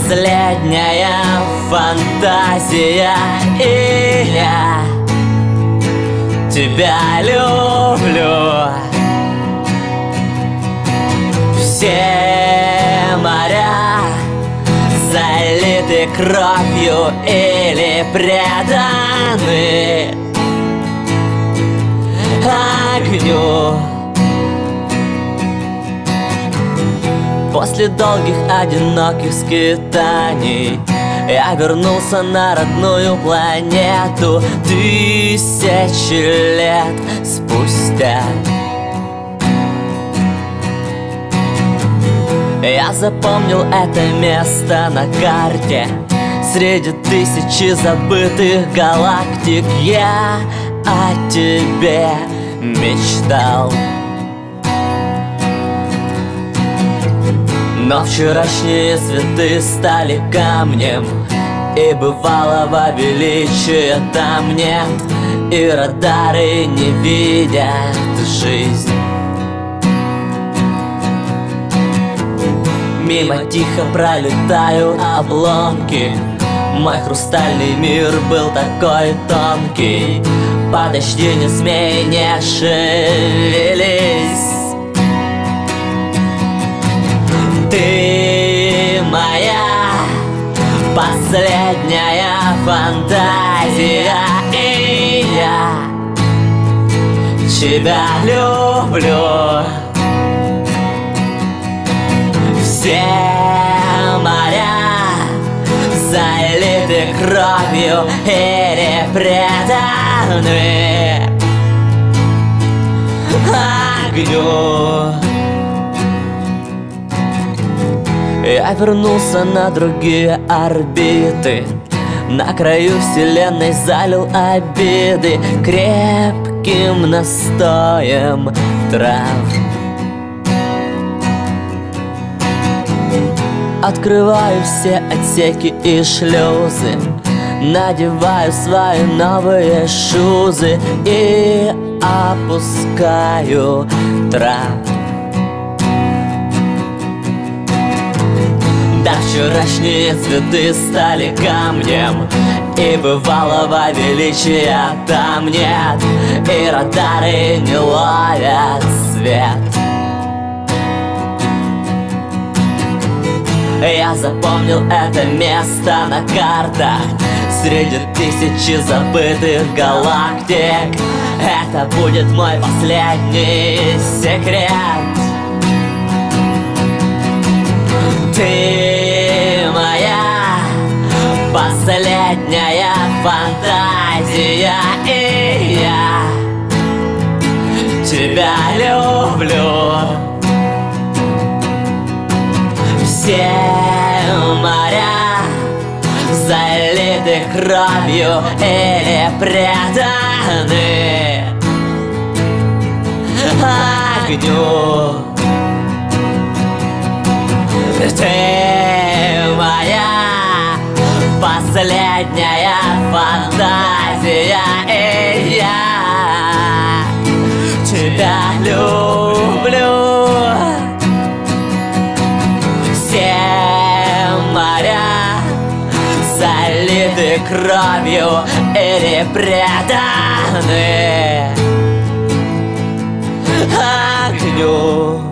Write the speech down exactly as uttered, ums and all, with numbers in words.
последняя фантазия, и я тебя люблю. Все моря залиты кровью или преданы огню. После долгих одиноких скитаний я вернулся на родную планету тысячи лет спустя. Я запомнил это место на карте среди тысячи забытых галактик. Я о тебе мечтал. Но вчерашние цветы стали камнем, и бывалого величия там нет, и радары не видят жизнь. Мимо тихо пролетают обломки. Мой хрустальный мир был такой тонкий. Подожди, не смей, не шевелись. Ты моя последняя фантазия, и я тебя люблю. Все моря залиты кровью или преданы огню. Я вернулся на другие орбиты. На краю вселенной залил обиды крепким настоем трав. Открываю все отсеки и шлюзы, надеваю свои новые шузы и опускаю трап. Да, вчерашние цветы стали камнем, и бывалого величия там нет, и радары не ловят свет. Я запомнил это место на картах среди тысячи забытых галактик. Это будет мой последний секрет. Ты моя последняя фантазия, и я тебя люблю. Все моря залиты кровью или преданы огню. Ты моя последняя фантазия, и я тебя люблю. Все моря залиты кровью или преданы огню.